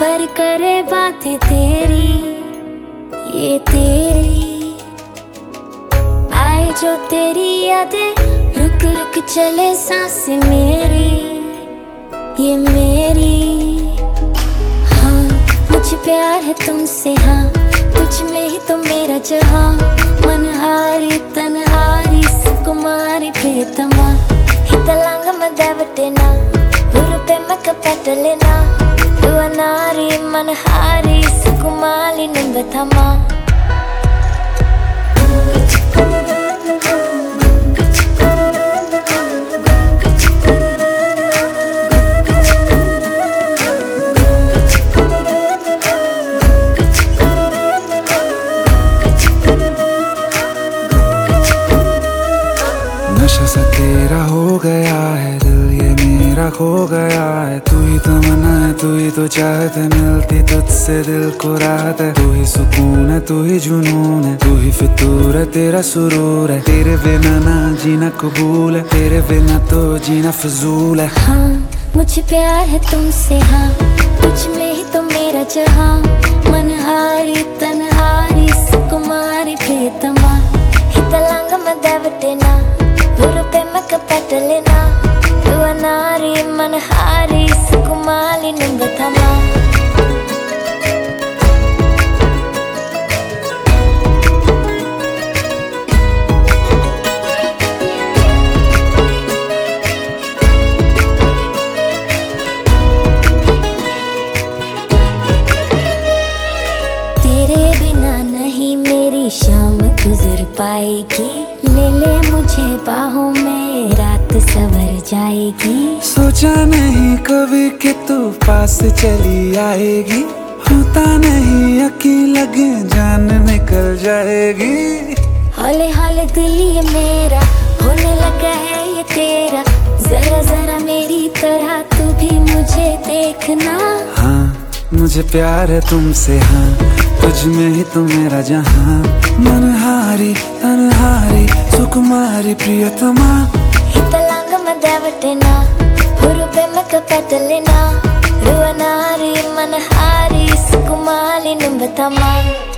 भर करे बातें तेरी, ये तेरी आए जो तेरी यादें, रुक रुक चले सांसें मेरी, ये मेरी। हाँ मुझे प्यार है तुमसे, हाँ तुझ में ही तो मेरा जहाँ, मनहारी तनहारी सुकुमारी प्रियतमा, हितलांग मदवटेना हुरुपे मकपटलेना, दुआनारी मनहारी सुकुमारी निंबथमा। नशा सा तेरा हो गया है, दिल ये मेरा खो गया है। तू ही तमन्ना है, तू ही तो चाहत है, मिलती तुझसे दिल को राहत है। तू ही सुकून है, तू ही जुनून है, तू ही फितूर है, तेरा सुरूर है। तेरे बिना ना जीना कबूल है, तेरे बिना तो जीना फजूल है। हाँ मुझे प्यार है तुमसे, हाँ तुझ में ही तो मेरा जहाँ, मनहारी तनहारी सुकुमारी प्रियतमा, हितलांग मदवटेना हुरुपे मकपटलेना, दुआनारी मनहारी सुकुमारी निंबथमा। तेरे बिना नहीं मेरी शाम गुजर पाएगी, ले ले मुझे बाहों में रात सवर जाएगी। सोचा नहीं कभी कि तू पास चली आएगी, होता नहीं यकीन लगे जान निकल जाएगी। हौले हौले दिल ये मेरा होने लगा है ये तेरा, जरा जरा मेरी तरह तू भी मुझे देखना। हाँ मुझे प्यार है तुमसे, हाँ तुझ में ही तो मेरा जहाँ, मनहारी तनहारी सुकुमारी प्रियतमा, हितलांग मदवटेना हुरुपे मकपटलेना, दुआनारी मनहारी सुकुमारी निंबथमा।